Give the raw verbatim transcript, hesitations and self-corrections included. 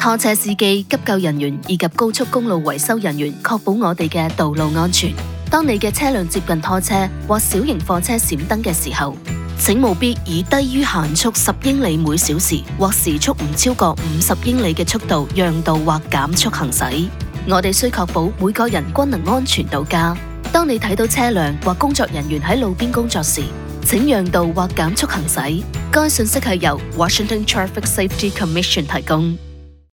拖車司機、急救人員以及高速公路維修人員確保我哋嘅道路安全。當你嘅車輛接近拖車或小型貨車閃燈嘅時候，請務必以低於限速十英里每小時或時速唔超過五十英里嘅速度讓道或減速行駛。我哋需確保每個人均能安全到家。當你睇到車輛或工作人員喺路邊工作時，請讓道或減速行駛。該信息係由 Washington Traffic Safety Commission 提供。